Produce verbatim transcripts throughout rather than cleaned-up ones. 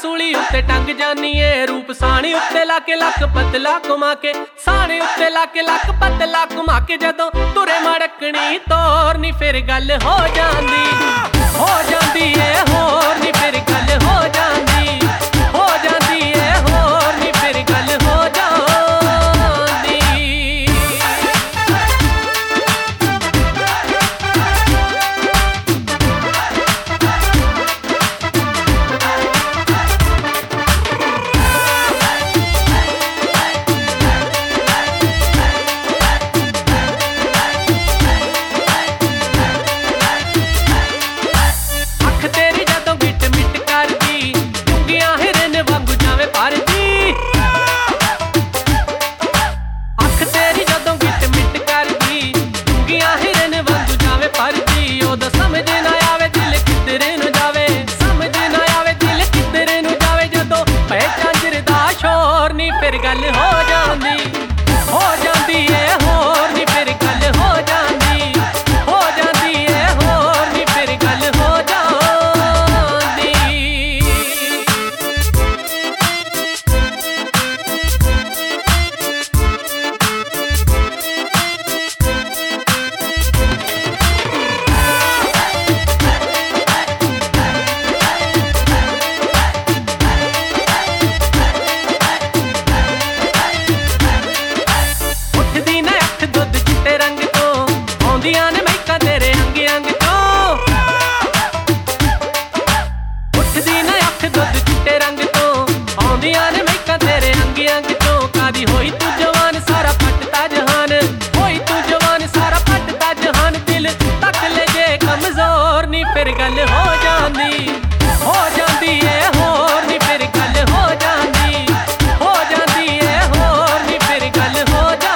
सूली उत्ते टंग जानी है रूप साणी उत्ते लाके लक पतला घुमा के साणी उत्ते लाके लक पतला घुमा के जदों तुरे मड़कनी तोर नी फिर गल हो जांदी हो जांदी है होर नी फिर गल हो जांदी हो जांदी है होर नी फिर गल हो जांदी। फिर गल हो जांदी हो जांदी है होर नी फिर गल हो जांदी हो जांदी है होर नी फिर गल हो जांदी। होई तू जवान सारा पटता जहान होई तू जवान सारा पटता जहान दिल तक ले जे कमजोर नी फिर गल हो जांदी हो जांदी है होर नी फिर गल हो जांदी हो जांदी है होर नी फिर गल हो जांदी।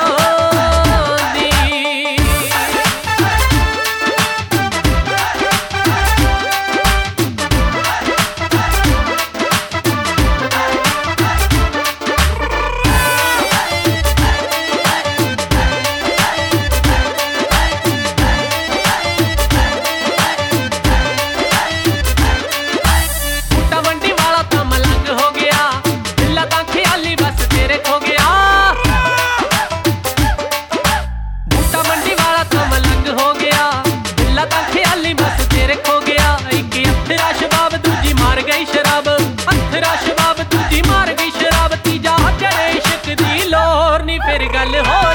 फिर गल हो